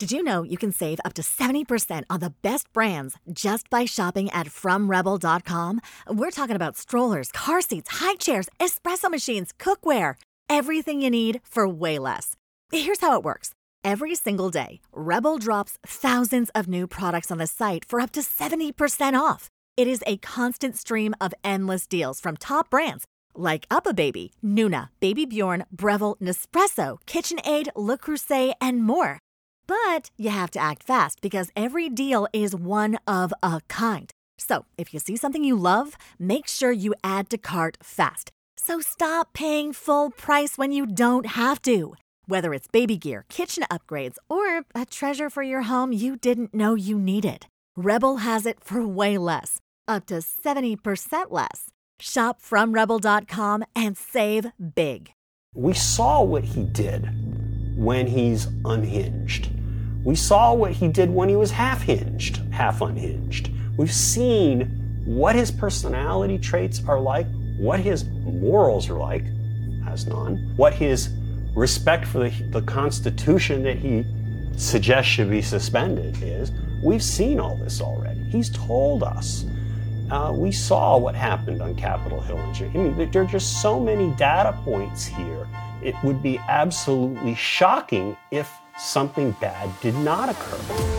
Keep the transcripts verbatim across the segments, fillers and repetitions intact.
Did you know you can save up to seventy percent on the best brands just by shopping at from rebel dot com? We're talking about strollers, car seats, high chairs, espresso machines, cookware, everything you need for way less. Here's how it works. Every single day, Rebel drops thousands of new products on the site for up to seventy percent off. It is a constant stream of endless deals from top brands like UPPAbaby, Nuna, Baby Bjorn, Breville, Nespresso, KitchenAid, Le Creuset, and more. But you have to act fast because every deal is one of a kind. So if you see something you love, make sure you add to cart fast. So stop paying full price when you don't have to. Whether it's baby gear, kitchen upgrades, or a treasure for your home you didn't know you needed, Rebel has it for way less, up to seventy percent less. Shop from rebel dot com and save big. We saw what he did when he's unhinged. We saw what he did when he was half-hinged, half-unhinged. We've seen what his personality traits are like, what his morals are like, has none, what his respect for the, the Constitution that he suggests should be suspended is. We've seen all this already. He's told us. Uh, we saw what happened on Capitol Hill. I mean, there are just so many data points here. It would be absolutely shocking if something bad did not occur.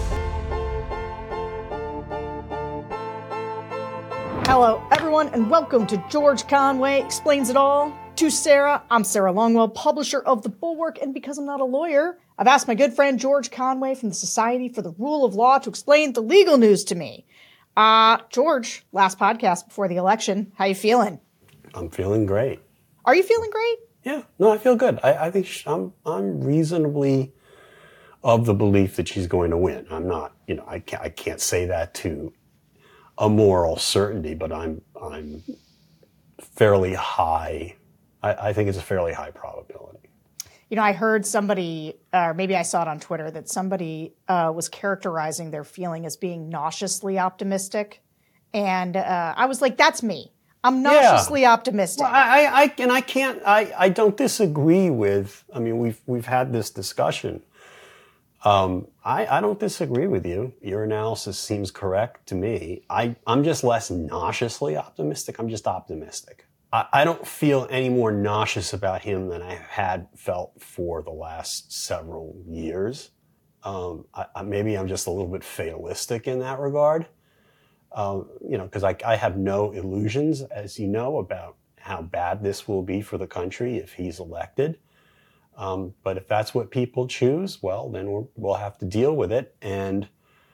Hello, everyone, and welcome to George Conway Explains It All. To Sarah, I'm Sarah Longwell, publisher of The Bulwark, and because I'm not a lawyer, I've asked my good friend George Conway from the Society for the Rule of Law to explain the legal news to me. Uh, George, last podcast before the election, how you feeling? I'm feeling great. Are you feeling great? Yeah, no, I feel good. I, I think sh- I'm I'm reasonably of the belief that she's going to win. I'm not, you know, I can't I can't say that to a moral certainty, but I'm I'm fairly high. I, I think it's a fairly high probability. You know, I heard somebody, or maybe I saw it on Twitter, that somebody uh, was characterizing their feeling as being nauseously optimistic, and uh, I was like, "That's me. I'm nauseously yeah. optimistic." Well, I, I, and I can't. I, I don't disagree with. I mean, we've we've had this discussion. Um, I, I don't disagree with you. Your analysis seems correct to me. I, I'm just less nauseously optimistic. I'm just optimistic. I, I don't feel any more nauseous about him than I had felt for the last several years. Um, I, I, maybe I'm just a little bit fatalistic in that regard. Um, you know, because I, I have no illusions, as you know, about how bad this will be for the country if he's elected. Um, but if that's what people choose, well, then we'll, we'll have to deal with it. And,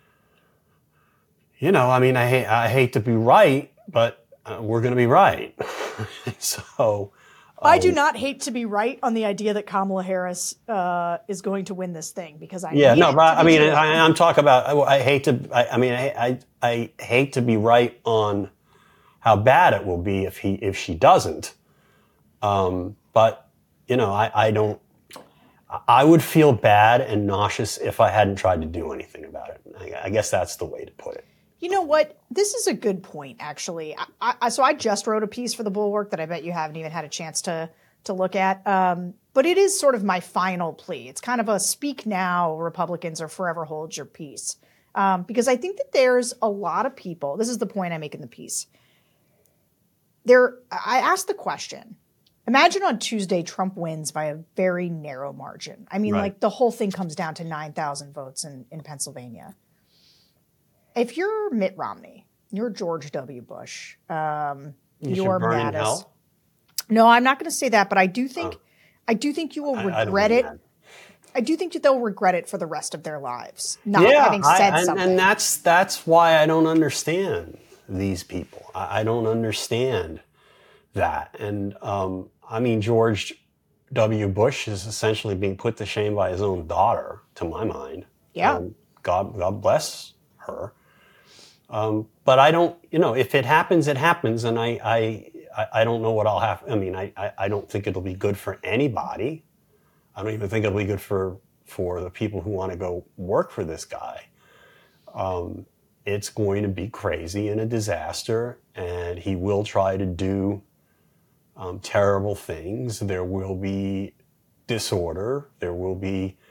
you know, I mean, I hate, I hate to be right, but uh, we're going to be right. so um, I do not hate to be right on the idea that Kamala Harris uh, is going to win this thing, because I yeah, no, but I mean, true. I, I'm talking about. I, I hate to. I, I mean, I, I I hate to be right on how bad it will be if he if she doesn't. Um, but you know, I, I don't. I would feel bad and nauseous if I hadn't tried to do anything about it. I, I guess that's the way to put it. You know what? This is a good point, actually. I, I, so I just wrote a piece for The Bulwark that I bet you haven't even had a chance to to look at. Um, but it is sort of my final plea. It's kind of a speak now, Republicans, or forever hold your peace. Um, because I think that there's a lot of people. This is the point I make in the piece. There, I asked the question. Imagine on Tuesday, Trump wins by a very narrow margin. I mean, right. like the whole thing comes down to nine thousand votes in, in Pennsylvania. If you're Mitt Romney, you're George W. Bush, um, you you're burn Mattis. In hell? No, I'm not going to say that, but I do think, oh. I do think you will I, regret I it. That. I do think that they'll regret it for the rest of their lives, not yeah, having said I, and, something. And that's that's why I don't understand these people. I, I don't understand that. And um, I mean, George W. Bush is essentially being put to shame by his own daughter, to my mind. Yeah. Um, God, God bless her. Um, but I don't, you know, if it happens, it happens. And I, I, I don't know what I'll have. I mean, I, I don't think it'll be good for anybody. I don't even think it'll be good for, for the people who want to go work for this guy. Um, it's going to be crazy and a disaster, and he will try to do um, terrible things. There will be disorder. There will be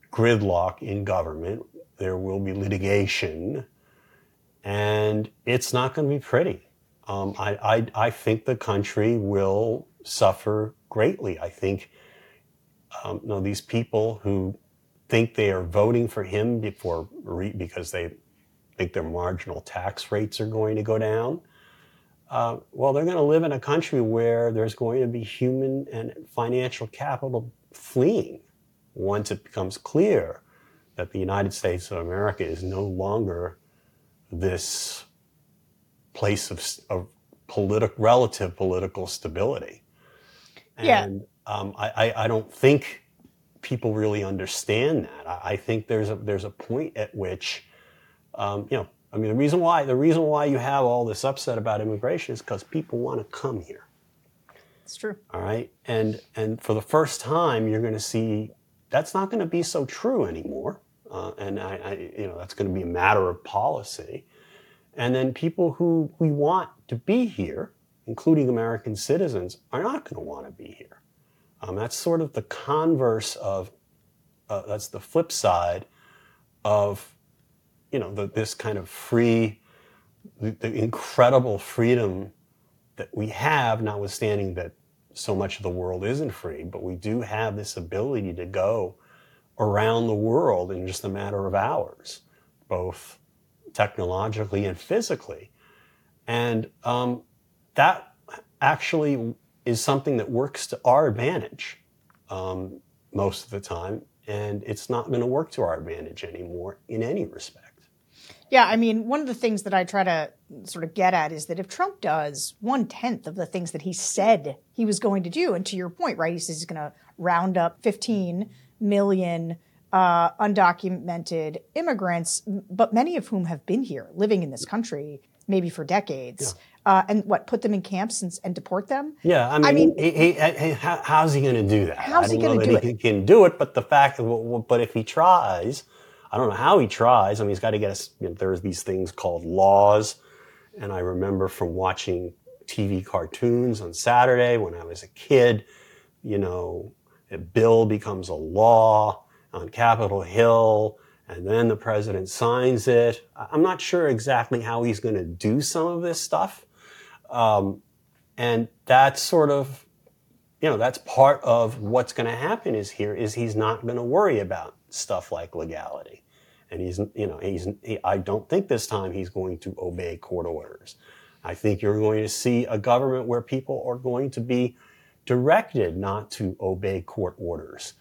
gridlock in government. There will be litigation, and it's not going to be pretty. Um, I, I, I think the country will suffer greatly. I think um, you know, these people who think they are voting for him before, because they think their marginal tax rates are going to go down, uh, well, they're going to live in a country where there's going to be human and financial capital fleeing once it becomes clear that the United States of America is no longer this place of, of politic, relative political stability. Yeah. And um, I, I, I don't think people really understand that. I, I think there's a there's a point at which, um, you know, I mean, the reason why the reason why you have all this upset about immigration is because people want to come here. It's true. All right, and and for the first time, you're going to see that's not going to be so true anymore, uh, and I, I, you know, that's going to be a matter of policy. And then people who we want to be here, including American citizens, are not going to want to be here. Um, that's sort of the converse of, uh, that's the flip side of, you know, the, this kind of free, the, the incredible freedom that we have, notwithstanding that so much of the world isn't free, but we do have this ability to go around the world in just a matter of hours, both technologically and physically. And um, that actually is something that works to our advantage um, most of the time, and it's not going to work to our advantage anymore in any respect. Yeah, I mean, one of the things that I try to sort of get at is that if Trump does one-tenth of the things that he said he was going to do, and to your point, right, he says he's going to round up fifteen million uh, undocumented immigrants, but many of whom have been here, living in this country, maybe for decades. Yeah. Uh, and what, put them in camps and, and deport them? Yeah, I mean, I mean he, he, he, how, how's he going to do that? How's he going to do he it? He can do it, but the fact that, well, but if he tries, I don't know how he tries. I mean, he's got to get us, you know, there's these things called laws. And I remember from watching T V cartoons on Saturday when I was a kid, you know, a bill becomes a law on Capitol Hill, and then the president signs it. I'm not sure exactly how he's going to do some of this stuff. Um, and that's sort of, you know, that's part of what's going to happen is here is he's not going to worry about stuff like legality. And he's, you know, he's, he, I don't think this time he's going to obey court orders. I think you're going to see a government where people are going to be directed not to obey court orders.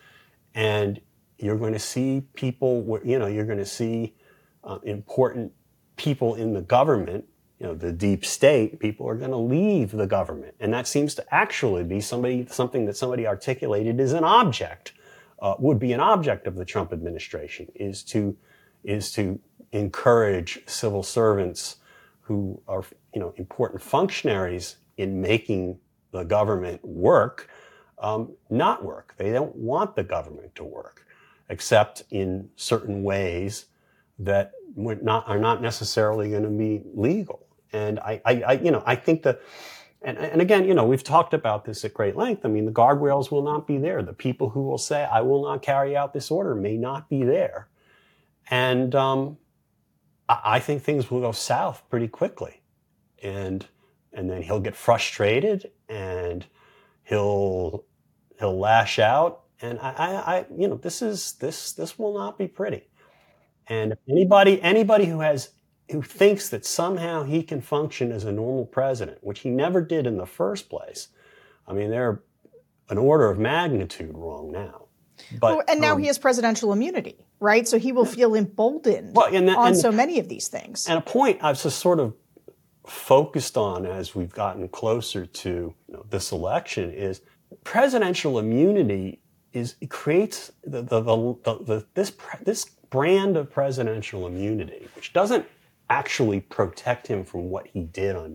And you're going to see people, where, you know, you're going to see uh, important people in the government, you know, the deep state, people are going to leave the government. And that seems to actually be somebody, something that somebody articulated as an object, uh, would be an object of the Trump administration, is to, is to encourage civil servants who are, you know, important functionaries in making the government work, um, not work. They don't want the government to work, except in certain ways that would not, are not necessarily going to be legal. And I, I, I, you know, I think that, and, and again, you know, we've talked about this at great length. I mean, the guardrails will not be there. The people who will say, I will not carry out this order may not be there. And um, I, I think things will go south pretty quickly. And, and then he'll get frustrated and he'll, he'll lash out. And I, I, I, you know, this is, this, this will not be pretty. And if anybody, anybody who has, who thinks that somehow he can function as a normal president, which he never did in the first place, I mean, they're an order of magnitude wrong now. But, well, and now um, he has presidential immunity, right? So he will feel emboldened well, and that, on and, so many of these things. And a point I've just sort of focused on as we've gotten closer to, you know, this election is presidential immunity is it creates the, the, the, the, the this this brand of presidential immunity, which doesn't actually protect him from what he did on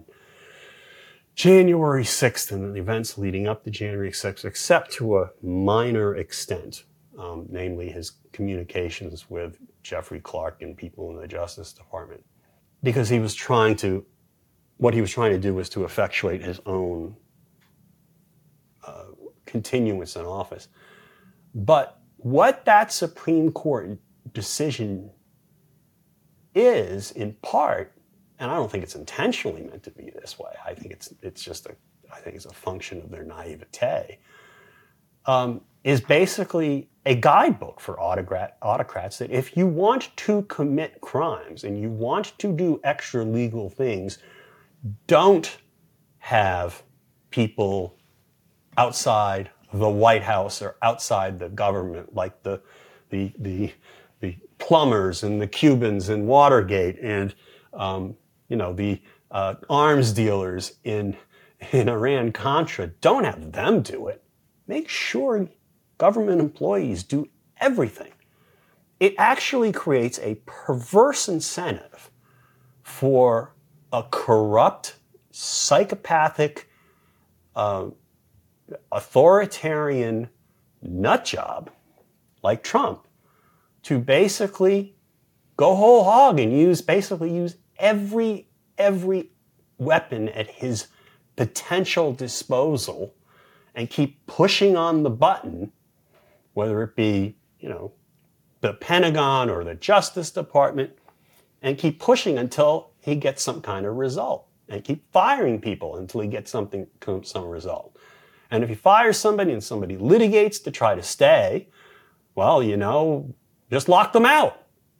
January sixth and the events leading up to January sixth, except to a minor extent, um, namely his communications with Jeffrey Clark and people in the Justice Department. Because he was trying to, what he was trying to do was to effectuate his own uh, continuance in office. But what that Supreme Court decision is, in part, and I don't think it's intentionally meant to be this way. I think it's it's just a I think it's a function of their naivete. Um, is basically a guidebook for autocrat, autocrats that if you want to commit crimes and you want to do extra legal things, don't have people outside the White House or outside the government, like the the the the plumbers and the Cubans in Watergate and um, you know the uh, arms dealers in in Iran-Contra. Don't have them do it. Make sure government employees do everything. It actually creates a perverse incentive for a corrupt, psychopathic, uh, authoritarian nutjob like Trump to basically go whole hog and use basically use every every weapon at his potential disposal and keep pushing on the button, whether it be, you know, the Pentagon or the Justice Department, and keep pushing until he gets some kind of result, and keep firing people until he gets something, some result. And if he fires somebody and somebody litigates to try to stay, well, you know, just lock them out,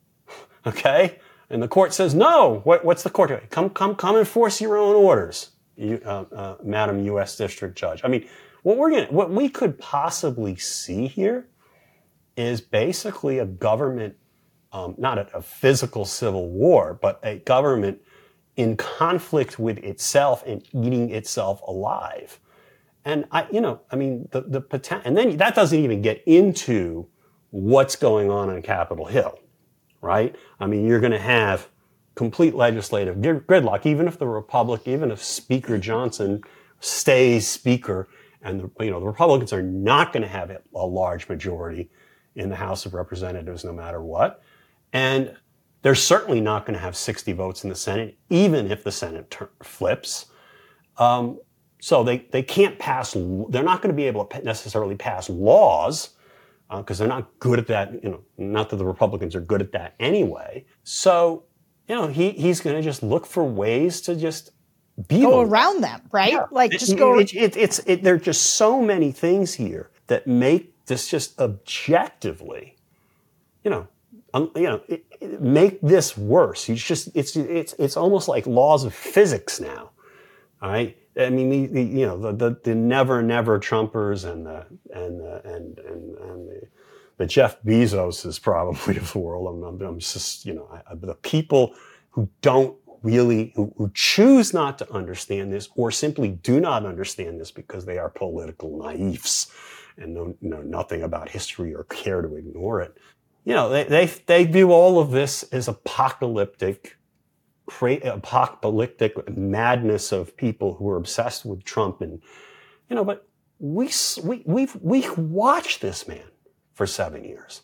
okay? And the court says, no, what, what's the court doing? Come, come, come enforce your own orders, you, uh, uh, Madam U S District Judge. I mean, what we're gonna, what we could possibly see here is basically a government, um, not a, a physical civil war, but a government in conflict with itself and eating itself alive. And I, you know, I mean, the the potential, and then that doesn't even get into what's going on on Capitol Hill, right? I mean, you're going to have complete legislative gridlock, even if the Republic, even if Speaker Johnson stays Speaker, and the, you know the Republicans are not going to have a large majority in the House of Representatives, no matter what, and they're certainly not going to have sixty votes in the Senate, even if the Senate ter- flips. Um, so they they can't pass. They're not going to be able to necessarily pass laws because uh, they're not good at that. You know, not that the Republicans are good at that anyway. So you know, he he's going to just look for ways to just be go around them, right? Yeah. Like it, just go. It, it, it's it, there are just so many things here that make this just objectively, you know, um, you know, it, it make this worse. You just it's it's it's almost like laws of physics now. All right. I mean, the, the you know the, the the never never Trumpers and the and the, and and and the, the Jeff Bezos is probably of the world. I'm, I'm, I'm just you know I, the people who don't really who, who choose not to understand this or simply do not understand this because they are political naifs and know, know nothing about history or care to ignore it. You know, they they they view all of this as apocalyptic. Create apocalyptic madness of people who are obsessed with Trump, and you know, but we we we've we watched this man for seven years,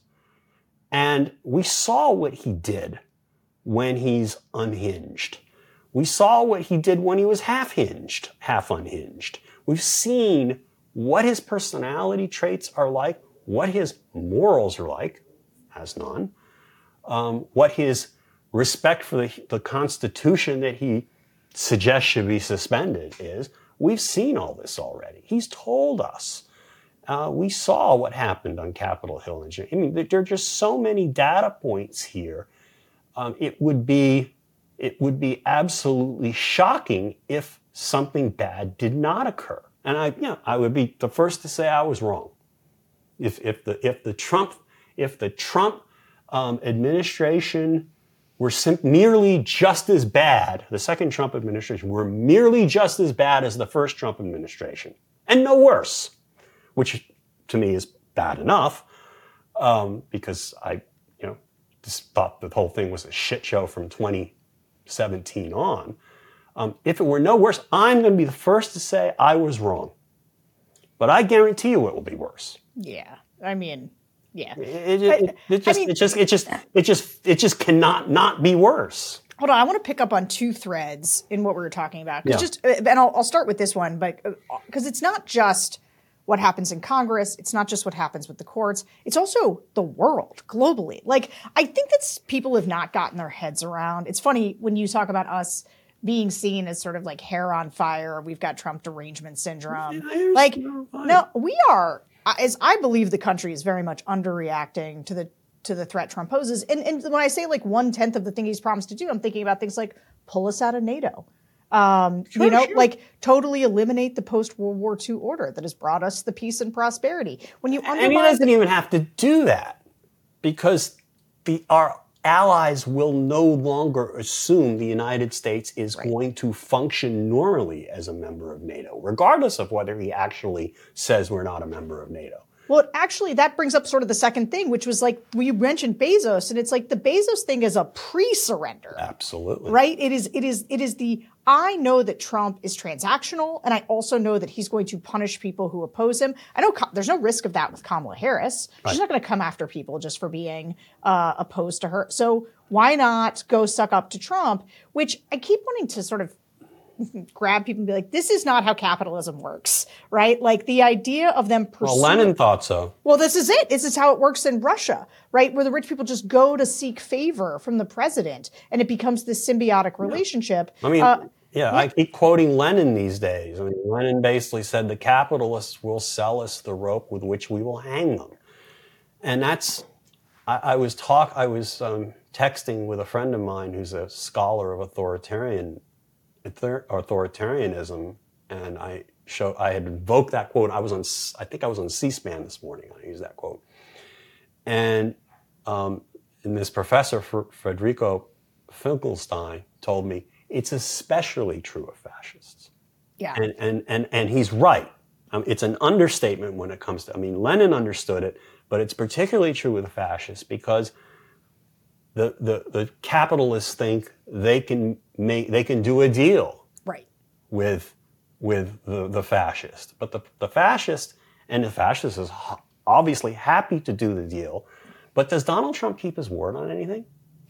and we saw what he did when he's unhinged. We saw what he did when he was half hinged, half unhinged. We've seen what his personality traits are like, what his morals are like, has none, um, what his respect for the, the Constitution that he suggests should be suspended is. We've seen all this already. He's told us. Uh, we saw what happened on Capitol Hill. I mean, there are just so many data points here. Um, it would be, it would be absolutely shocking if something bad did not occur. And I, you know, I would be the first to say I was wrong. If if the if the Trump if the Trump um, administration were sim- merely just as bad, the second Trump administration were merely just as bad as the first Trump administration, and no worse, which to me is bad enough, um, because I, you know, just thought the whole thing was a shit show from twenty seventeen on. Um, if it were no worse, I'm going to be the first to say I was wrong. But I guarantee you it will be worse. Yeah, I mean... Yeah, it, it, it, it, just, I mean, it just, it just, it just, it just cannot not be worse. Hold on, I want to pick up on two threads in what we were talking about. Yeah. Just, and I'll, I'll start with this one, but because it's not just what happens in Congress. It's not just what happens with the courts. It's also the world globally. Like, I think that's people have not gotten their heads around. It's funny when you talk about us being seen as sort of like hair on fire. We've got Trump derangement syndrome. Like, no, we are, as I believe the country is very much underreacting to the to the threat Trump poses. And, and when I say like one tenth of the thing he's promised to do, I'm thinking about things like pull us out of NATO. Um, sure, you know, sure. like totally eliminate the post-World War Two order that has brought us the peace and prosperity. When you undermine, and he doesn't even have to do that because the our allies will no longer assume the United States is right. going to function normally as a member of NATO, regardless of whether he actually says we're not a member of NATO. Well, actually, that brings up sort of the second thing, which was like, we mentioned Bezos, and it's like the Bezos thing is a pre-surrender. Absolutely. Right? It is, it is, it is the, I know that Trump is transactional, and I also know that he's going to punish people who oppose him. I know there's no risk of that with Kamala Harris. Right. She's not going to come after people just for being uh, opposed to her. So why not go suck up to Trump, which I keep wanting to sort of grab people and be like, this is not how capitalism works, right? Like the idea of them pursuing. Well, Lenin thought so. Well, this is it. This is how it works in Russia, right? Where the rich people just go to seek favor from the president and it becomes this symbiotic relationship. I mean, uh, yeah, I keep quoting Lenin these days. I mean, Lenin basically said the capitalists will sell us the rope with which we will hang them. And that's, I, I was talk, I was um, texting with a friend of mine who's a scholar of authoritarian authoritarianism, and I show I had invoked that quote. I was on, I think I was on C-SPAN this morning. I used that quote, and um, and this professor Federico Finkelstein told me it's especially true of fascists. Yeah, and and and and he's right. Um, it's an understatement when it comes to. I mean, Lenin understood it, but it's particularly true with the fascists because the the the capitalists think they can make they can do a deal right with with the the fascist, but the the fascist and the fascist is obviously happy to do the deal, but does Donald Trump keep his word on anything?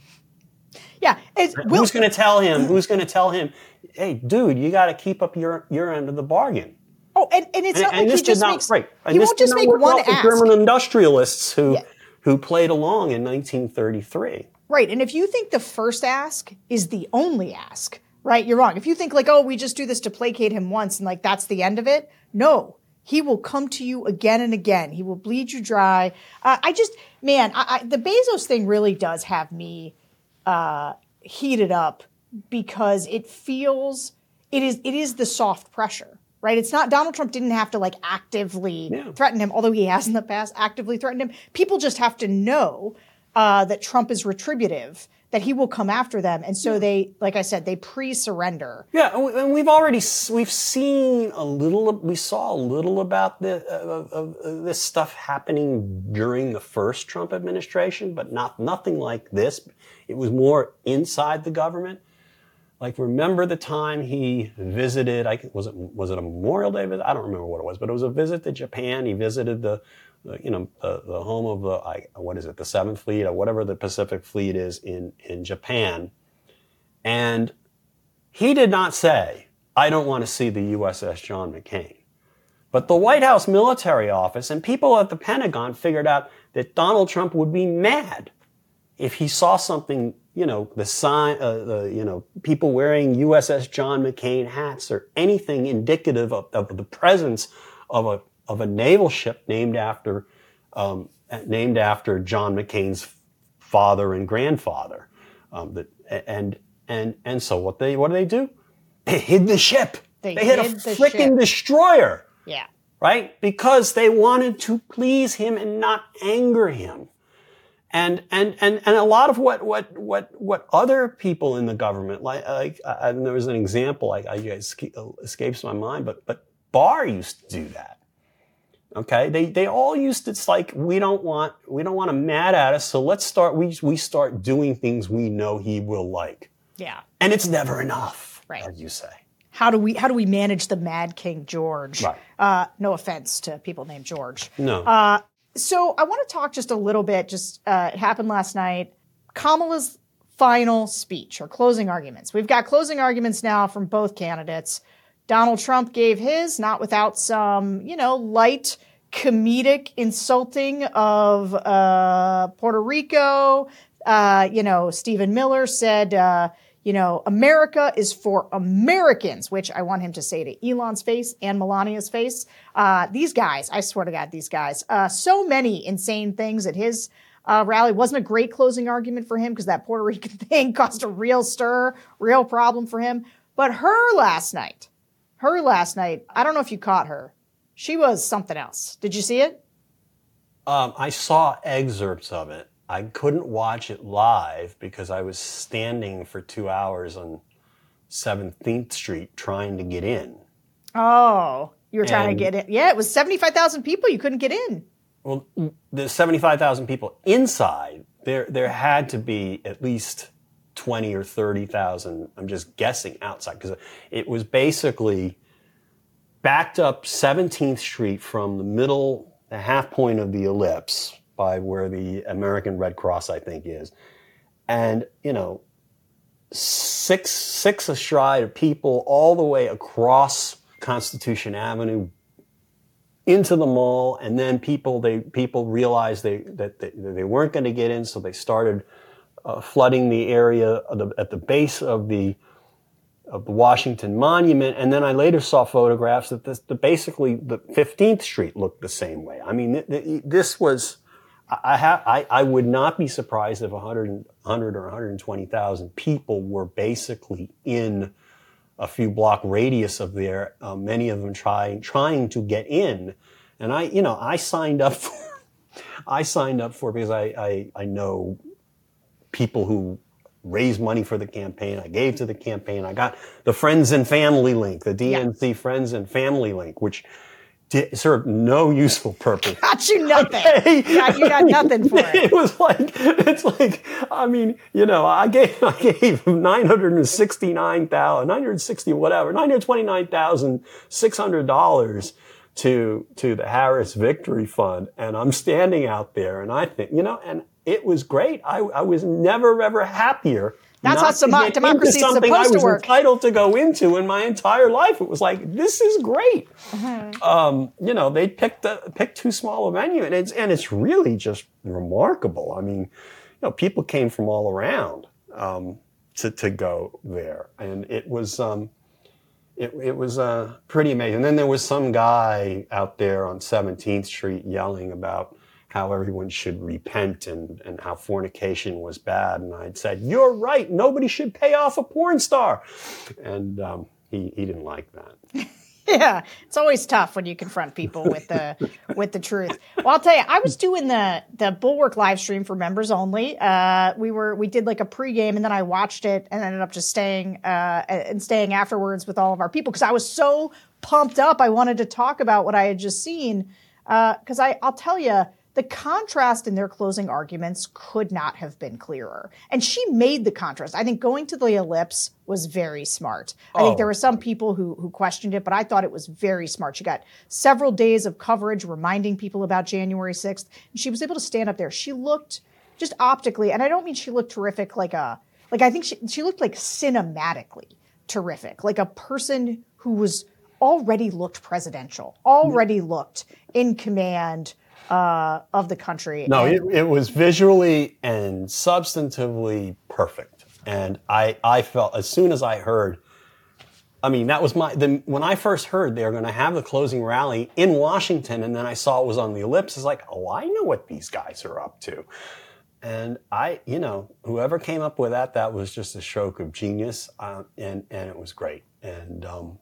Yeah, it's, who's going to tell him? Who's going to tell him? Hey, dude, you got to keep up your your end of the bargain. Oh, and, and it's and, not and like this he just not, makes right. And he this won't just make one ask. German industrialists who yeah. who played along in nineteen thirty-three. Right, and if you think the first ask is the only ask, right, you're wrong. If you think like, oh, we just do this to placate him once and like that's the end of it, no. He will come to you again and again. He will bleed you dry. Uh, I just, man, I, I, the Bezos thing really does have me uh, heated up because it feels, it is it is the soft pressure, right? It's not, Donald Trump didn't have to like actively yeah. threaten him, although he has in the past actively threatened him. People just have to know Uh, that Trump is retributive, that he will come after them. And so yeah. they, like I said, they pre-surrender. Yeah, and we've already, we've seen a little, we saw a little about the, uh, of, of this stuff happening during the first Trump administration, but not, nothing like this. It was more inside the government. Like, remember the time he visited, I, was it, was it a Memorial Day visit? I don't remember what it was, but it was a visit to Japan. He visited the, The, you know, uh, the home of the, I, what is it, the Seventh Fleet or whatever the Pacific Fleet is in, in Japan. And he did not say, I don't want to see the U S S John McCain. But the White House Military Office and people at the Pentagon figured out that Donald Trump would be mad if he saw something, you know, the sign, uh, the, you know, people wearing U S S John McCain hats or anything indicative of, of the presence of a of a naval ship named after um, named after John McCain's father and grandfather. Um, that and and and so what they what do they do? They hid the ship. They, they hid, hid a the freaking ship. destroyer. Yeah. Right? Because they wanted to please him and not anger him. And and and and a lot of what what what what other people in the government like like uh, and there was an example like I guess escapes my mind, but but Barr used to do that. Okay, they they all used to, it's like we don't want we don't want him mad at us, so let's start we we start doing things we know he will like. Yeah. And it's never enough, right, as you say. How do we how do we manage the Mad King George? Right. Uh, no offense to people named George. No. Uh, so I want to talk just a little bit. Just uh, it happened last night. Kamala's final speech or closing arguments. We've got closing arguments now from both candidates. Donald Trump gave his, not without some, you know, light comedic insulting of uh, Puerto Rico. Uh, you know, Stephen Miller said, uh, you know, America is for Americans, which I want him to say to Elon's face and Melania's face. Uh, these guys, I swear to God, these guys, uh, so many insane things at his uh, rally. Wasn't a great closing argument for him because that Puerto Rican thing caused a real stir, real problem for him. But her last night, her last night, I don't know if you caught her. She was something else. Did you see it? Um, I saw excerpts of it. I couldn't watch it live because I was standing for two hours on seventeenth Street trying to get in. Oh, you were trying And- to get in. Yeah, it was seventy-five thousand people. You couldn't get in. Well, the seventy-five thousand people inside, there there had to be at least twenty or thirty thousand, I'm just guessing, outside. Because it was basically backed up seventeenth Street from the middle, the half point of the ellipse by where the American Red Cross, I think, is. And, you know, six, six astride of people all the way across Constitution Avenue into the mall, and then people they people realized they that they, they weren't going to get in, so they started uh, flooding the area at the, at the base of the of the Washington Monument. And then I later saw photographs that this, the basically the fifteenth Street looked the same way. I mean, th- th- this was I, ha- I I would not be surprised if one hundred, one hundred or one hundred twenty thousand people were basically in a few block radius of there, uh, many of them trying trying to get in. And I, you know, I signed up for, I signed up for because I, I, I know people who raise money for the campaign. I gave to the campaign. I got the Friends and Family link, the D N C yeah. Friends and Family link, which did, served no useful purpose. Got you nothing. Okay? Got, you got nothing for it. It was like, it's like, I mean, you know, I gave, I gave nine hundred sixty-nine thousand, nine hundred sixty whatever, nine hundred twenty-nine thousand six hundred dollars to, to the Harris Victory Fund. And I'm standing out there and I think, you know, and it was great. I, I was never, ever happier. That's how some, democracy is supposed to work. I was entitled to go into in my entire life. It was like, this is great. Mm-hmm. Um, you know, they picked a, picked too small a venue, and it's and it's really just remarkable. I mean, you know, people came from all around um, to to go there, and it was um, it it was uh, pretty amazing. And then there was some guy out there on seventeenth Street yelling about how everyone should repent and, and how fornication was bad. And I'd said, you're right, nobody should pay off a porn star. And um, he, he didn't like that. Yeah, it's always tough when you confront people with the with the truth. Well, I'll tell you, I was doing the the Bulwark live stream for members only. Uh, we were we did like a pregame, and then I watched it and ended up just staying uh, and staying afterwards with all of our people because I was so pumped up. I wanted to talk about what I had just seen because uh, I I'll tell you. The contrast in their closing arguments could not have been clearer. And she made the contrast. I think going to the ellipse was very smart. I oh. think there were some people who who questioned it, but I thought it was very smart. She got several days of coverage reminding people about January sixth, and she was able to stand up there. She looked just optically, and I don't mean she looked terrific like a, like I think she, she looked like cinematically terrific, like a person who was already looked presidential, already looked in command Uh, of the country. No, and- it, it was visually and substantively perfect. And I, I felt, as soon as I heard, I mean, that was my, the, when I first heard they were going to have the closing rally in Washington, and then I saw it was on the ellipse, it's like, oh, I know what these guys are up to. And I, you know, whoever came up with that, that was just a stroke of genius, uh, and, and it was great. And, um,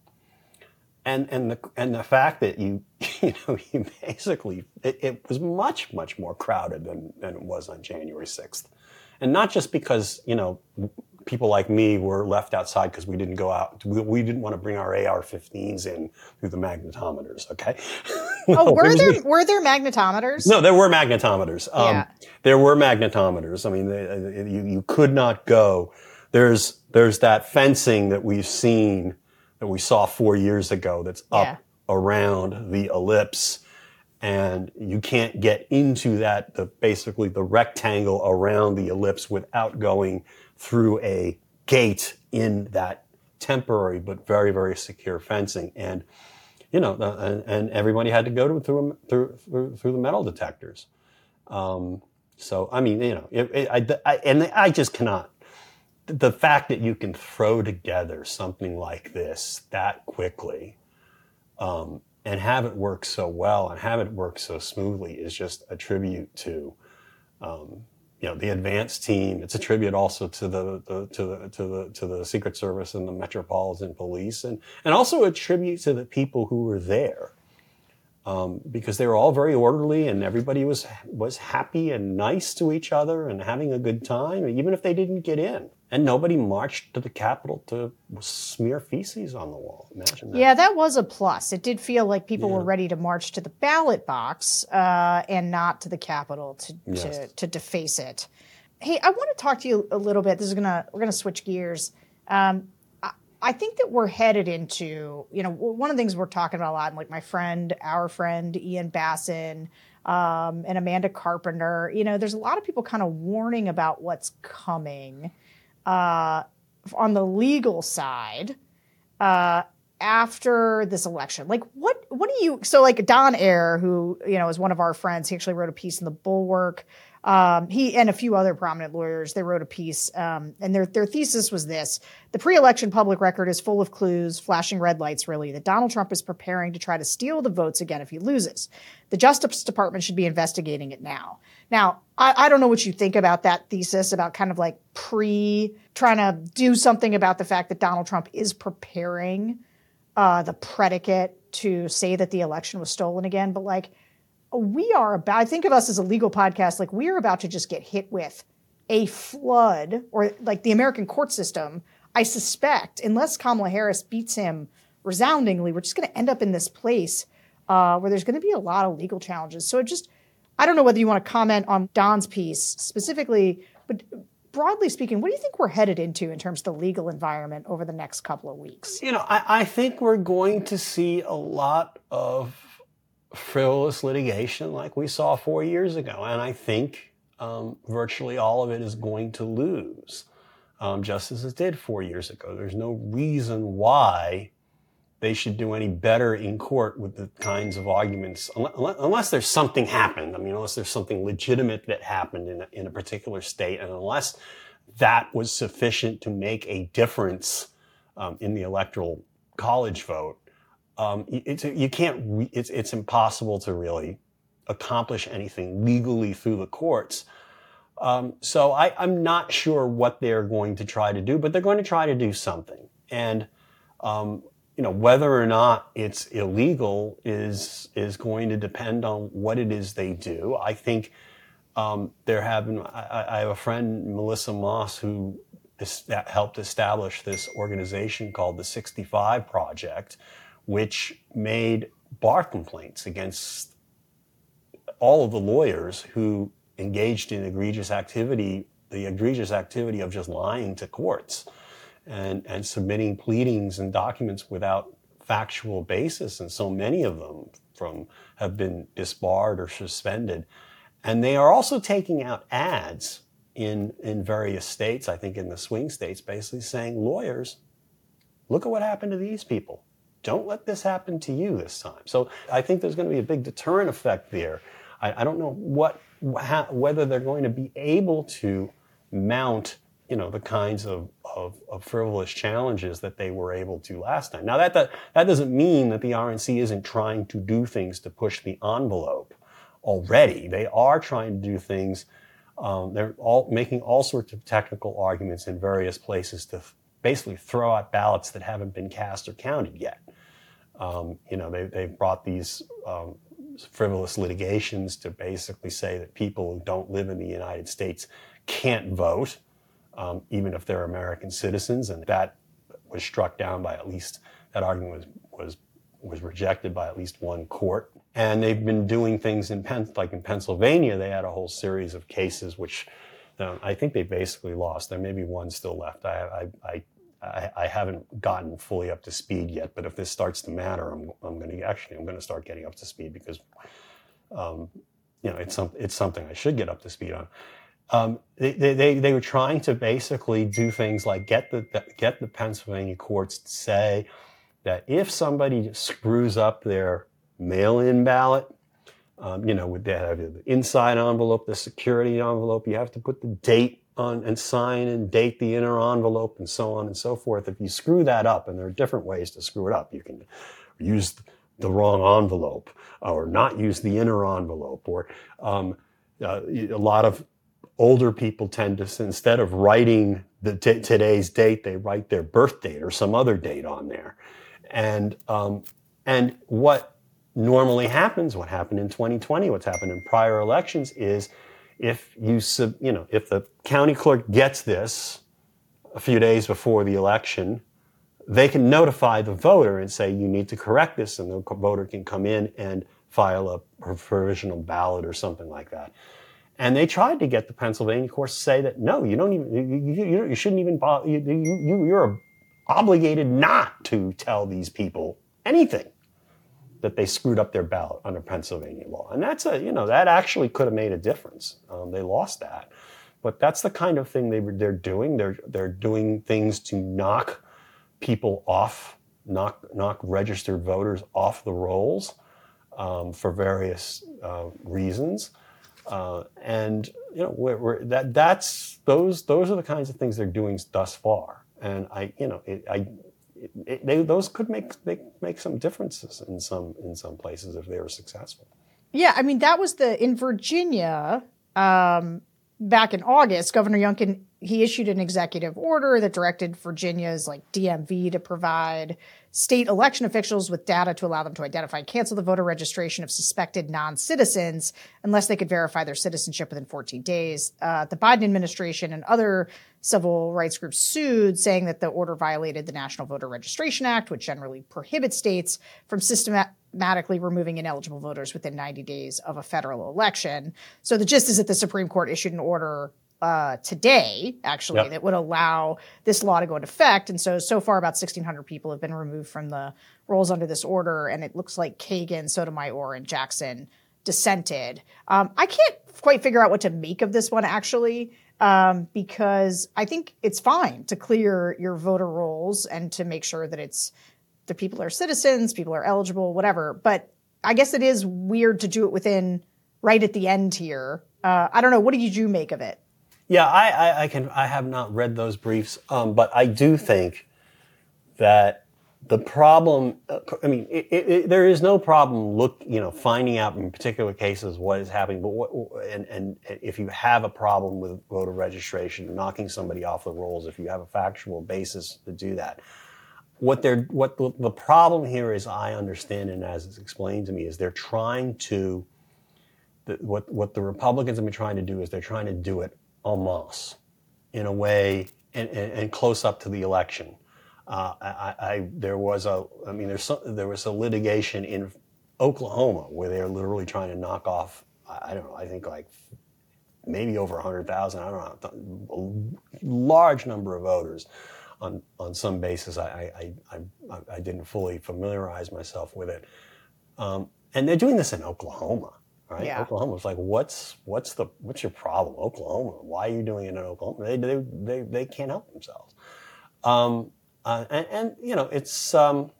And and the and the fact that you you know you basically it, it was much much more crowded than, than it was on January sixth, and not just because you know people like me were left outside because we didn't go out we, we didn't want to bring our A R fifteens in through the magnetometers. Okay. no, oh, were there me. were there magnetometers? No, there were magnetometers. Um, yeah. There were magnetometers. I mean, they, you you could not go. There's there's that fencing that we've seen. That we saw four years ago that's up yeah. around the ellipse, and you can't get into that, the basically the rectangle around the ellipse without going through a gate in that temporary but very, very secure fencing. And, you know, the, and, and everybody had to go to, through, through, through, through the metal detectors. Um, so, I mean, you know, it, it, I, I, and I just cannot, the fact that you can throw together something like this that quickly, um, and have it work so well and have it work so smoothly is just a tribute to, um, you know, the advanced team. It's a tribute also to the, the to the to the to the Secret Service and the Metropolitan Police, and and also a tribute to the people who were there, um, because they were all very orderly and everybody was was happy and nice to each other and having a good time, even if they didn't get in. And nobody marched to the Capitol to smear feces on the wall. Imagine that. Yeah, that was a plus. It did feel like people Yeah. were ready to march to the ballot box uh, and not to the Capitol to, Yes. to to deface it. Hey, I want to talk to you a little bit. This is gonna we're gonna switch gears. Um, I, I think that we're headed into, you know, one of the things we're talking about a lot, like my friend, our friend Ian Bassin, um, and Amanda Carpenter. You know, there's a lot of people kind of warning about what's coming. Uh, on the legal side, uh, after this election, like what, what do you, so like Don Ayer, who, you know, is one of our friends, he actually wrote a piece in the Bulwark. Um, he and a few other prominent lawyers, they wrote a piece, um, and their, their thesis was this: the pre-election public record is full of clues, flashing red lights, really, that Donald Trump is preparing to try to steal the votes again if he loses. The Justice Department should be investigating it now. Now, I, I don't know what you think about that thesis, about kind of like pre trying to do something about the fact that Donald Trump is preparing uh, the predicate to say that the election was stolen again. But like, we are about, I think of us as a legal podcast, like we are about to just get hit with a flood, or like the American court system, I suspect, unless Kamala Harris beats him resoundingly, we're just going to end up in this place uh, where there's going to be a lot of legal challenges. So it just, I don't know whether you want to comment on Don's piece specifically, but broadly speaking, what do you think we're headed into in terms of the legal environment over the next couple of weeks? You know, I, I think we're going to see a lot of frivolous litigation like we saw four years ago. And I think um, virtually all of it is going to lose, um, just as it did four years ago. There's no reason why they should do any better in court with the kinds of arguments, unless, unless there's something happened. I mean, unless there's something legitimate that happened in a, in a particular state, and unless that was sufficient to make a difference um, in the electoral college vote. Um, it's, you can't, re- it's, it's impossible to really accomplish anything legally through the courts. Um, so I, I'm not sure what they're going to try to do, but they're going to try to do something. And, um, you know, whether or not it's illegal is, is going to depend on what it is they do. I think, um, there have been, I, I have a friend, Melissa Moss, who is, that helped establish this organization called the sixty-five Project, which made bar complaints against all of the lawyers who engaged in egregious activity, the egregious activity of just lying to courts and, and submitting pleadings and documents without factual basis. And so many of them from have been disbarred or suspended. And they are also taking out ads in, in various states, I think in the swing states, basically saying, lawyers, look at what happened to these people. Don't let this happen to you this time. So I think there's going to be a big deterrent effect there. I, I don't know what, how, whether they're going to be able to mount, you know, the kinds of, of, of frivolous challenges that they were able to last time. Now that, that that doesn't mean that the R N C isn't trying to do things to push the envelope already. They are trying to do things. Um, they're all making all sorts of technical arguments in various places to basically throw out ballots that haven't been cast or counted yet. Um, you know, they, they've brought these um, frivolous litigations to basically say that people who don't live in the United States can't vote, um, even if they're American citizens. And that was struck down by at least, that argument was, was, was rejected by at least one court. And they've been doing things in Penn, like in Pennsylvania, they had a whole series of cases which um, I think they basically lost. There may be one still left. I, I, I I, I haven't gotten fully up to speed yet, but if this starts to matter, I'm, I'm going to actually, I'm going to start getting up to speed because, um, you know, it's some, it's something I should get up to speed on. Um, they, they, they were trying to basically do things like get the, get the Pennsylvania courts to say that if somebody screws up their mail-in ballot, um, you know, with that, the inside envelope, the security envelope, you have to put the date on and sign and date the inner envelope and so on and so forth. If you screw that up, and there are different ways to screw it up, you can use the wrong envelope or not use the inner envelope, or um, uh, a lot of older people tend to, instead of writing the t- today's date, they write their birth date or some other date on there. And um, and what normally happens, what happened in twenty twenty, what's happened in prior elections is if you sub, you know, if the county clerk gets this a few days before the election, they can notify the voter and say, you need to correct this, and the voter can come in and file a provisional ballot or something like that. And they tried to get the Pennsylvania courts to say that, no, you don't even, you, you, you shouldn't even, you, you, you're obligated not to tell these people anything that they screwed up their ballot under Pennsylvania law. And that's a, you know, that actually could have made a difference. Um, they lost that. But that's the kind of thing they were, they're doing. They're, they're doing things to knock people off, knock, knock registered voters off the rolls um, for various uh, reasons. Uh, and you know we're, we're, that that's those those are the kinds of things they're doing thus far, and I you know it, I it, it, they, those could make make make some differences in some in some places if they were successful. Yeah, I mean that was the in Virginia um, back in August, Governor Youngkin, he issued an executive order that directed Virginia's like D M V to provide state election officials with data to allow them to identify and cancel the voter registration of suspected non-citizens unless they could verify their citizenship within fourteen days. Uh, the Biden administration and other civil rights groups sued, saying that the order violated the National Voter Registration Act, which generally prohibits states from systematically removing ineligible voters within ninety days of a federal election. So the gist is that the Supreme Court issued an order Uh, today, actually, yep. that would allow this law to go into effect. And so, so far, about sixteen hundred people have been removed from the rolls under this order. And it looks like Kagan, Sotomayor, and Jackson dissented. Um, I can't quite figure out what to make of this one, actually, um, because I think it's fine to clear your voter rolls and to make sure that it's the people are citizens, people are eligible, whatever. But I guess it is weird to do it within right at the end here. Uh, I don't know. What did you make of it? Yeah, I, I, I can. I have not read those briefs, um, but I do think that the problem. I mean, it, it, it, there is no problem. Look, you know, finding out in particular cases what is happening. But what, and, and if you have a problem with voter registration, knocking somebody off the rolls, if you have a factual basis to do that, what they're what the, the problem here is, I understand, and as it's explained to me, is they're trying to. The, what what the Republicans have been trying to do is they're trying to do it en masse, in a way, and, and, and close up to the election. Uh, I, I, there was a, I mean, there's some, there was a litigation in Oklahoma where they're literally trying to knock off, I don't know, I think like maybe over one hundred thousand, I don't know, a large number of voters on on some basis. I I, I, I didn't fully familiarize myself with it. Um, and they're doing this in Oklahoma. Right? Yeah. Oklahoma's like, what's what's the what's your problem, Oklahoma? Why are you doing it in Oklahoma? They they they, they can't help themselves. Um, uh, and, and you know, it's um,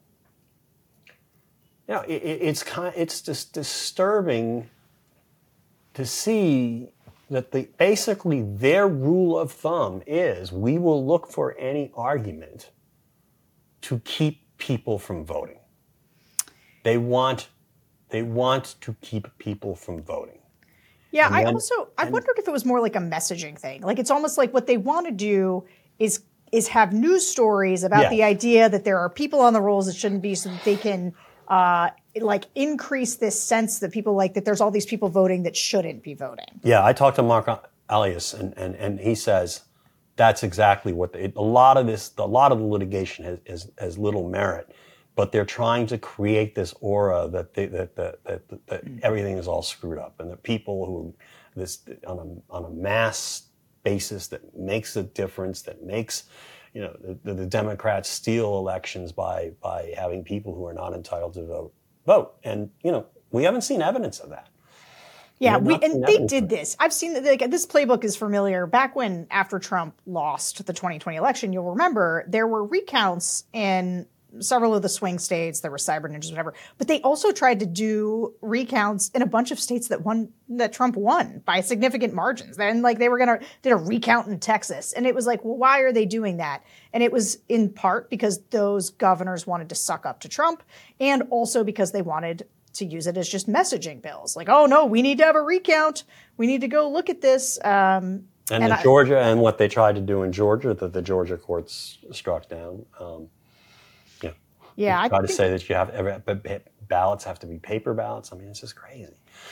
you know, it, it's kind, it's just disturbing to see that the basically their rule of thumb is we will look for any argument to keep people from voting. They want. They want to keep people from voting. Yeah, and I then, also I and, wondered if it was more like a messaging thing. Like it's almost like what they want to do is is have news stories about yeah. the idea that there are people on the rolls that shouldn't be, so that they can uh, like increase this sense that people like that there's all these people voting that shouldn't be voting. Yeah, I talked to Mark Elias, and and, and he says that's exactly what they, a lot of this, a lot of the litigation has, has, has little merit. But they're trying to create this aura that they, that, that, that, that everything is all screwed up, and the people who this on a on a mass basis that makes a difference, that makes you know the, the Democrats steal elections by by having people who are not entitled to vote vote, and you know we haven't seen evidence of that. Yeah, You're we not and seeing they that did this. I've seen like this playbook is familiar. Back when after Trump lost the twenty twenty election, you'll remember there were recounts in several of the swing states. There were cyber ninjas, whatever. But they also tried to do recounts in a bunch of states that won that Trump won by significant margins. Then like they were gonna did a recount in Texas, and it was like, well, why are they doing that? And it was in part because those governors wanted to suck up to Trump, and also because they wanted to use it as just messaging bills. Like, oh no, we need to have a recount. We need to go look at this. Um, and and the I, Georgia and what they tried to do in Georgia that the Georgia courts struck down. Um, yeah, yeah, I try to think, say that you have every ballots have to be paper ballots. I mean, it's just crazy.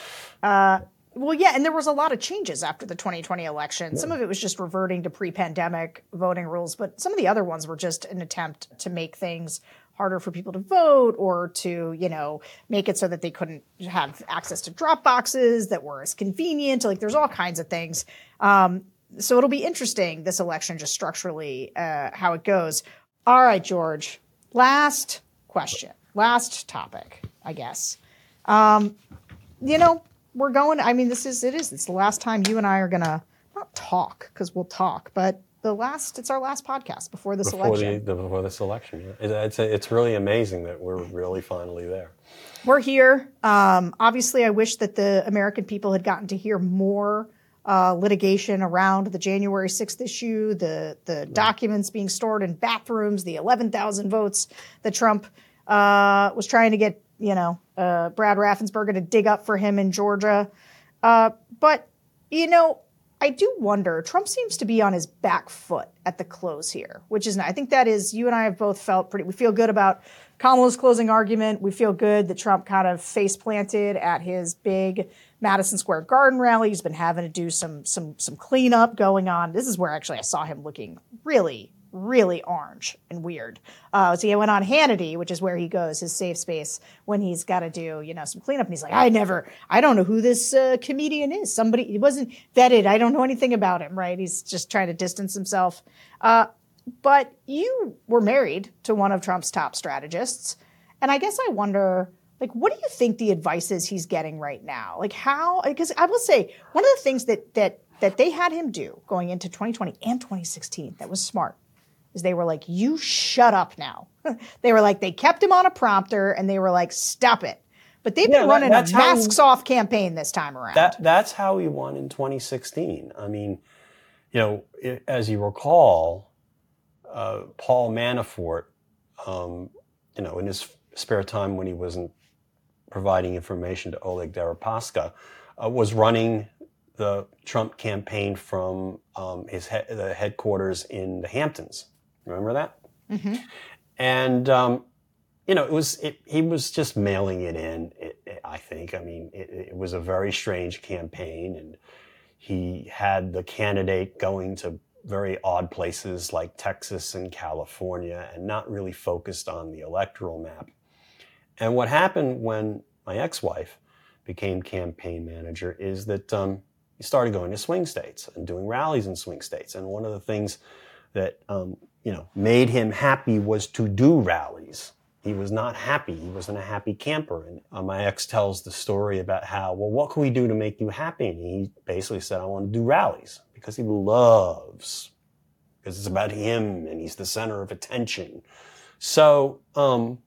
Uh, well, yeah, and there was a lot of changes after the twenty twenty election. Yeah. Some of it was just reverting to pre-pandemic voting rules, but some of the other ones were just an attempt to make things harder for people to vote or to, you know, make it so that they couldn't have access to drop boxes that were as convenient. Like there's all kinds of things. Um, so it'll be interesting, this election, just structurally, uh, how it goes. All right, George, last question, last topic, I guess. Um, you know, we're going, I mean, this is, it is, it's the last time you and I are going to not talk because we'll talk, but the last, it's our last podcast before this before election. The, the, before this election, yeah. It's, it's really amazing that we're really finally there. We're here. Um, obviously, I wish that the American people had gotten to hear more uh, litigation around the January sixth issue, the the yeah. documents being stored in bathrooms, the eleven thousand votes that Trump uh, was trying to get, you know, uh, Brad Raffensperger to dig up for him in Georgia. Uh, but, you know, I do wonder, Trump seems to be on his back foot at the close here, which is, I think that is, you and I have both felt pretty, we feel good about Kamala's closing argument. We feel good that Trump kind of face planted at his big Madison Square Garden rally. He's been having to do some, some, some cleanup going on. This is where actually I saw him looking really, really orange and weird. Uh, so he went on Hannity, which is where he goes, his safe space, when he's got to do, you know, some cleanup. And he's like, I never, I don't know who this uh, comedian is. Somebody, he wasn't vetted. I don't know anything about him, right? He's just trying to distance himself. Uh, but you were married to one of Trump's top strategists. And I guess I wonder, like, what do you think the advice is he's getting right now? Like how, because I will say, one of the things that, that, that they had him do going into twenty twenty and twenty sixteen that was smart is they were like, you shut up now. They were like, they kept him on a prompter and they were like, stop it. But they've yeah, been running a masks he, off campaign this time around. That, that's how he won in twenty sixteen. I mean, you know, it, as you recall, uh, Paul Manafort, um, you know, in his spare time when he wasn't providing information to Oleg Deripaska, uh, was running the Trump campaign from um, his he- the headquarters in the Hamptons. Remember that? Mm-hmm. And, um, you know, it was, it, he was just mailing it in, it, it, I think. I mean, it, it was a very strange campaign, and he had the candidate going to very odd places like Texas and California and not really focused on the electoral map. And what happened when my ex-wife became campaign manager is that um, he started going to swing states and doing rallies in swing states. And one of the things that, um, you know, made him happy was to do rallies. He was not happy. He wasn't a happy camper. And uh, my ex tells the story about how, well, what can we do to make you happy? And he basically said, I want to do rallies because he loves, because it's about him and he's the center of attention. So um,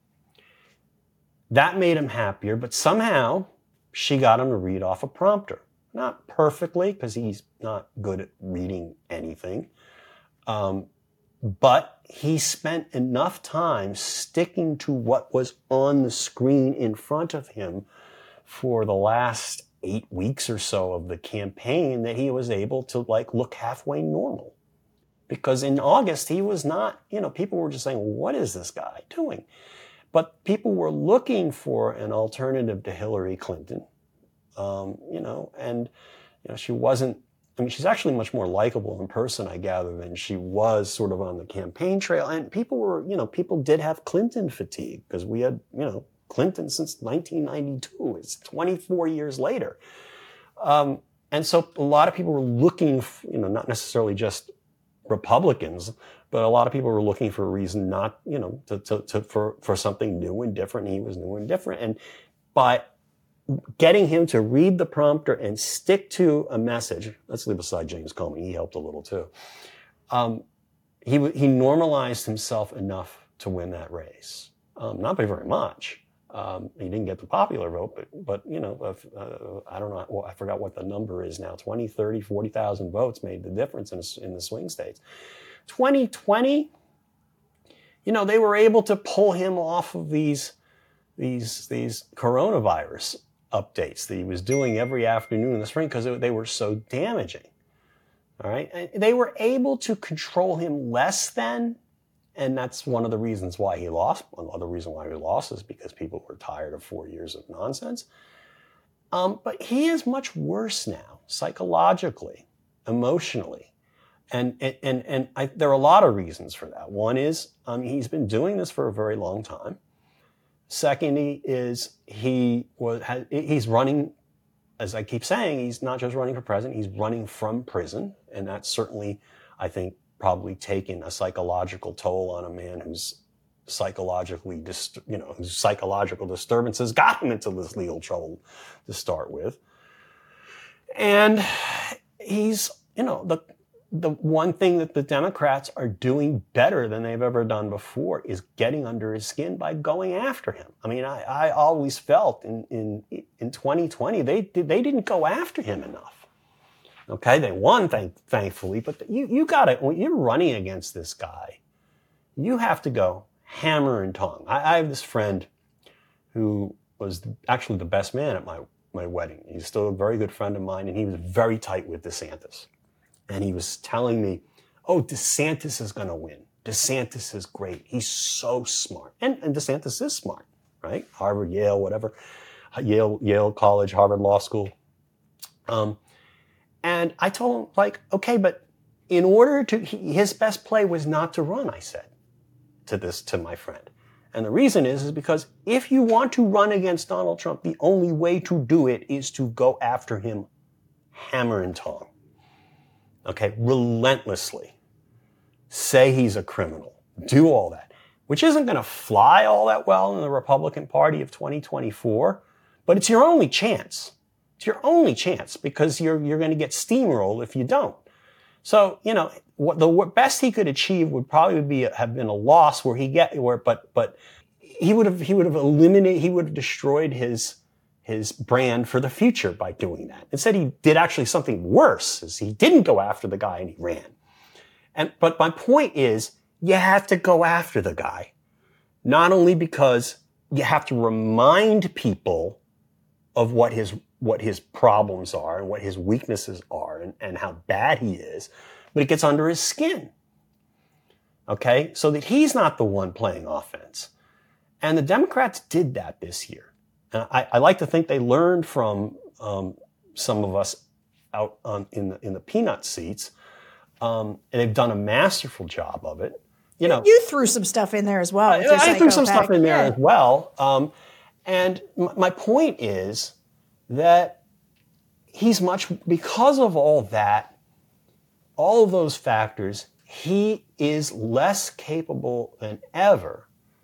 that made him happier, but somehow she got him to read off a prompter. Not perfectly, because he's not good at reading anything. Um, but he spent enough time sticking to what was on the screen in front of him for the last eight weeks or so of the campaign that he was able to like look halfway normal. Because in August, he was not, you know, people were just saying, what is this guy doing? But people were looking for an alternative to Hillary Clinton. Um, you know, and, you know, she wasn't, I mean, she's actually much more likable in person, I gather, than she was sort of on the campaign trail. And people were, you know, people did have Clinton fatigue because we had, you know, Clinton since nineteen ninety-two. It's twenty-four years later. Um, and so a lot of people were looking, for, you know, not necessarily just Republicans, but a lot of people were looking for a reason not, you know, to, to, to for, for something new and different. And he was new and different. And by getting him to read the prompter and stick to a message. Let's leave aside James Comey. He helped a little too. Um, he, he normalized himself enough to win that race. Um, not by very much. Um, he didn't get the popular vote, but, but you know, if, uh, I don't know, well, I forgot what the number is now, twenty, thirty, forty thousand votes made the difference in, in the swing states. twenty twenty, you know, they were able to pull him off of these, these, these coronavirus updates that he was doing every afternoon in the spring because they were so damaging. All right. And they were able to control him less than, and that's one of the reasons why he lost. Another reason why he lost is because people were tired of four years of nonsense. Um, but he is much worse now, psychologically, emotionally. And, and, and I, there are a lot of reasons for that. One is um, he's been doing this for a very long time. Secondly is he was, he's running, as I keep saying, he's not just running for president, he's running from prison. And that's certainly, I think, probably taken a psychological toll on a man who's psychologically, dist- you know, whose psychological disturbances got him into this legal trouble to start with. And he's, you know, the the one thing that the Democrats are doing better than they've ever done before is getting under his skin by going after him. I mean, I, I always felt in, in, in twenty twenty, they, they didn't go after him enough. Okay, they won, thank, thankfully, but you, you gotta, when you're running against this guy, you have to go hammer and tongue. I, I have this friend who was actually the best man at my, my wedding. He's still a very good friend of mine, and he was very tight with DeSantis. And he was telling me, oh, DeSantis is going to win. DeSantis is great. He's so smart. And, and DeSantis is smart, right? Harvard, Yale, whatever. Yale, Yale College, Harvard Law School. Um, and I told him, like, okay, but in order to, he, his best play was not to run, I said to this, to my friend. And the reason is, is because if you want to run against Donald Trump, the only way to do it is to go after him hammer and tongue. Okay, relentlessly. Say he's a criminal. Do all that. Which isn't going to fly all that well in the Republican Party of twenty twenty-four, but it's your only chance. It's your only chance because you're you're going to get steamrolled if you don't. So, you know, what the what best he could achieve would probably be have been a loss where he get where but but he would have he would have eliminated he would have destroyed his his brand for the future by doing that. Instead, he did actually something worse, is he didn't go after the guy and he ran. And, but my point is, you have to go after the guy, not only because you have to remind people of what his, what his problems are and what his weaknesses are and, and how bad he is, but it gets under his skin. Okay? So that he's not the one playing offense. And the Democrats did that this year. And I, I like to think they learned from um, some of us out on, in the in the peanut seats, um, and they've done a masterful job of it. You know, you threw some stuff in there as well. I, I threw some stuff in there yeah. as well. Um, and m- my point is that he's much because of all that, all of those factors. He is less capable than ever,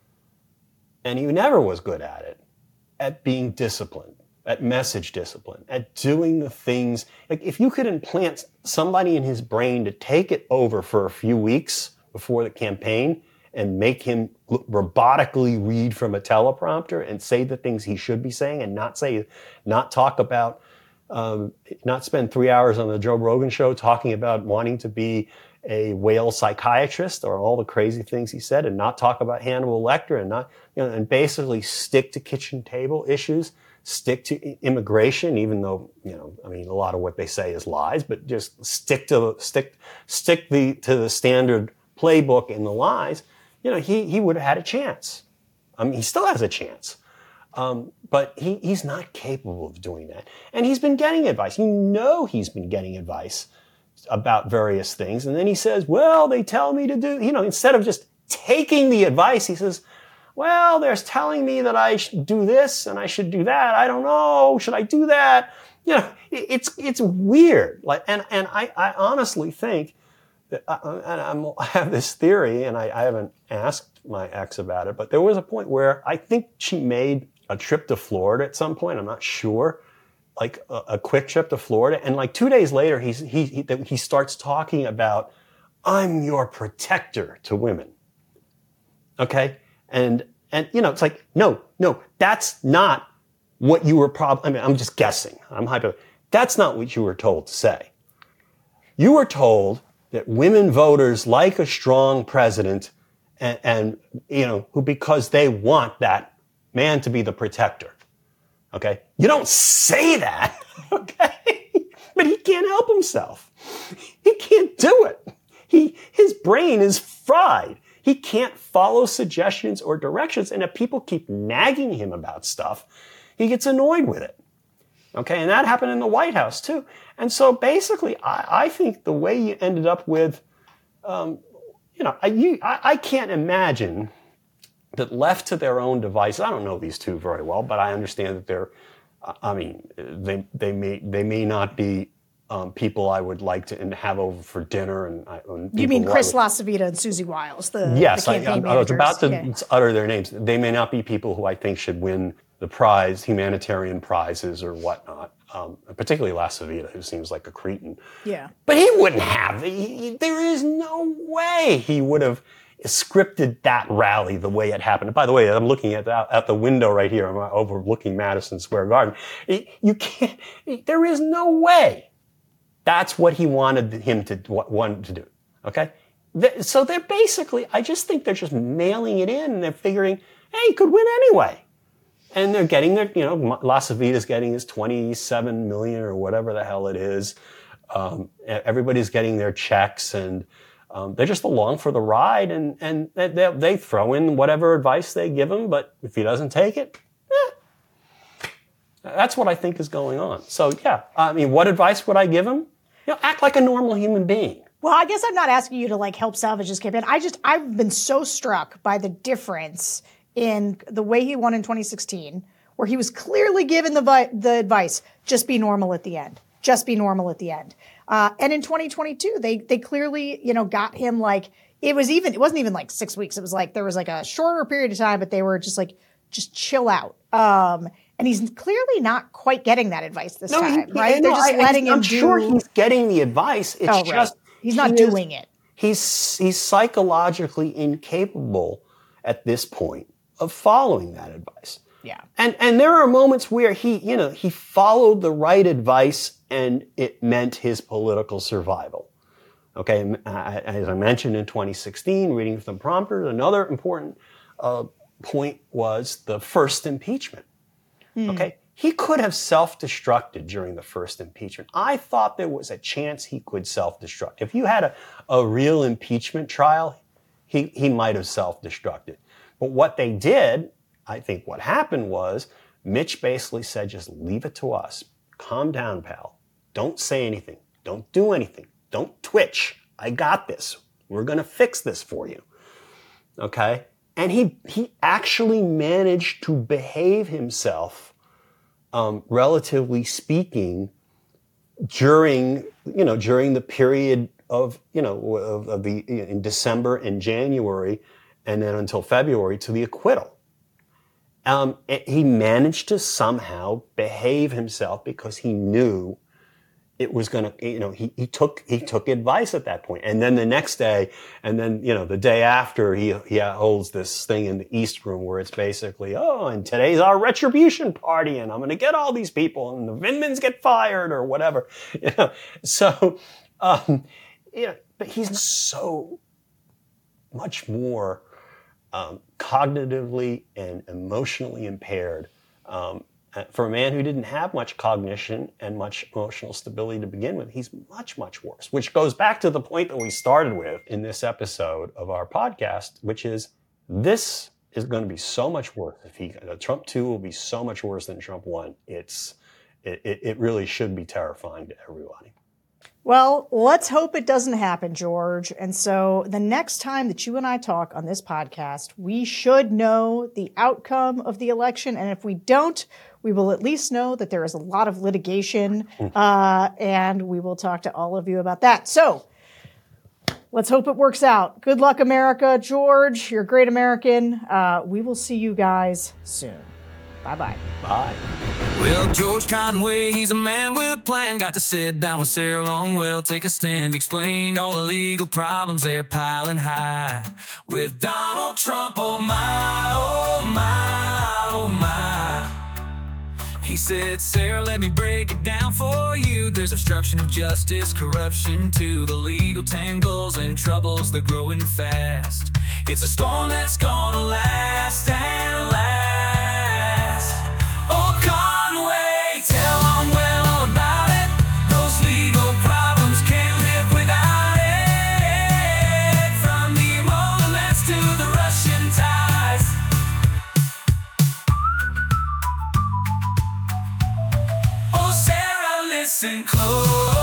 and he never was good at it. At being disciplined, at message discipline, at doing the things. Like if you could implant somebody in his brain to take it over for a few weeks before the campaign and make him robotically read from a teleprompter and say the things he should be saying and not say, not talk about, um, not spend three hours on the Joe Rogan show talking about wanting to be a whale psychiatrist or all the crazy things he said and not talk about Hannibal Lecter and not, you know, and basically stick to kitchen table issues, stick to immigration, even though, you know, I mean, a lot of what they say is lies, but just stick to, stick, stick the, to the standard playbook in the lies, you know, he, he would have had a chance. I mean, he still has a chance. Um, but he, he's not capable of doing that. And he's been getting advice. You know, he's been getting advice about various things. And then he says, well, they tell me to do, you know, instead of just taking the advice, he says, well, they're telling me that I should do this and I should do that. I don't know. Should I do that? You know, it, it's, it's weird. Like, and, and I, I honestly think that, uh, and I'm, I have this theory and I, I haven't asked my ex about it, but there was a point where I think she made a trip to Florida at some point. I'm not sure. Like a, a quick trip to Florida. And like two days later, he's, he, he, he starts talking about, I'm your protector to women. Okay. And, and, you know, it's like, no, no, that's not what you were probably, I mean, I'm just guessing. I'm hyper. That's not what you were told to say. You were told that women voters like a strong president and, and you know, who, because they want that man to be the protector. Okay? You don't say that, okay? But he can't help himself. He can't do it. He, his brain is fried. He can't follow suggestions or directions. And if people keep nagging him about stuff, he gets annoyed with it. Okay? And that happened in the White House, too. And so basically, I, I think the way you ended up with, um, you know, I, you, I, I can't imagine that left to their own devices, I don't know these two very well, but I understand that they're, I mean, they they may they may not be um, people I would like to have over for dinner. And, and you mean Chris LaCivita and Susie Wiles, the yes, the I, campaign I, I was about to yeah. utter their names. They may not be people who I think should win the prize, humanitarian prizes or whatnot. Um, particularly LaCivita, who seems like a cretin. Yeah, but he wouldn't have. He, he, there is no way he would have scripted that rally the way it happened. By the way, I'm looking at the, at the window right here. I'm overlooking Madison Square Garden. You can't, there is no way that's what he wanted him to, wanted to do. Okay? So they're basically, I just think they're just mailing it in and they're figuring, hey, he could win anyway. And they're getting their, you know, LaCivita's getting his twenty-seven million or whatever the hell it is. Um, everybody's getting their checks and, Um, they're just along for the ride, and, and they, they throw in whatever advice they give him, but if he doesn't take it, eh. That's what I think is going on. So, yeah, I mean, what advice would I give him? You know, act like a normal human being. Well, I guess I'm not asking you to, like, help salvage this campaign. I just, I've been so struck by the difference in the way he won in twenty sixteen, where he was clearly given the, vi- the advice, just be normal at the end. Just be normal at the end. Uh, and in twenty twenty-two, they they clearly, you know, got him like, it was even, it wasn't even like six weeks. It was like, there was like a shorter period of time, but they were just like, just chill out. Um, and he's clearly not quite getting that advice this no, time, he, right? No, They're just I, letting I, him I'm do. I'm sure he's getting the advice. It's oh, right. just. He's not he doing is, it. He's, he's psychologically incapable at this point of following that advice. Yeah. And and there are moments where he, you know, he followed the right advice and it meant his political survival. Okay, as I mentioned in twenty sixteen, reading from the prompter, another important uh, point was the first impeachment. Hmm. Okay, he could have self-destructed during the first impeachment. I thought there was a chance he could self-destruct. If you had a, a real impeachment trial, he, he might have self-destructed. But what they did, I think what happened was Mitch basically said, just leave it to us. Calm down, pal. Don't say anything. Don't do anything. Don't twitch. I got this. We're going to fix this for you. Okay? And he he actually managed to behave himself, um, relatively speaking, during, you know, during the period of, you know, of, of the, in December and January, and then until February to the acquittal. Um, he managed to somehow behave himself because he knew it was going to, you know, he, he took, he took advice at that point. And then the next day, and then, you know, the day after, he, he holds this thing in the East Room where it's basically, oh, and today's our retribution party and I'm going to get all these people and the Vindmans get fired or whatever. You know, so, um, you know, but he's so much more, um, cognitively and emotionally impaired, um, for a man who didn't have much cognition and much emotional stability to begin with. He's much, much worse, which goes back to the point that we started with in this episode of our podcast, which is this is going to be so much worse. If he, uh, Trump two will be so much worse than Trump one. It's, it, it really should be terrifying to everybody. Well, let's hope it doesn't happen, George. And so the next time that you and I talk on this podcast, we should know the outcome of the election. And if we don't, we will at least know that there is a lot of litigation, uh, and we will talk to all of you about that. So let's hope it works out. Good luck, America. George, you're a great American. Uh, we will see you guys soon. Bye-bye. Bye. Well, George Conway, he's a man with a plan. Got to sit down with Sarah Longwell, take a stand, explain all the legal problems they're piling high. With Donald Trump, oh my, oh my, oh my. He said, Sarah, let me break it down for you. There's obstruction of justice, corruption too, the legal tangles and troubles, they're growing fast. It's a storm that's gonna last and last. Oh, Conway, tell them well all about it. Those legal problems can't live without it. From the Emoluments to the Russian ties. Oh, Sarah, listen close.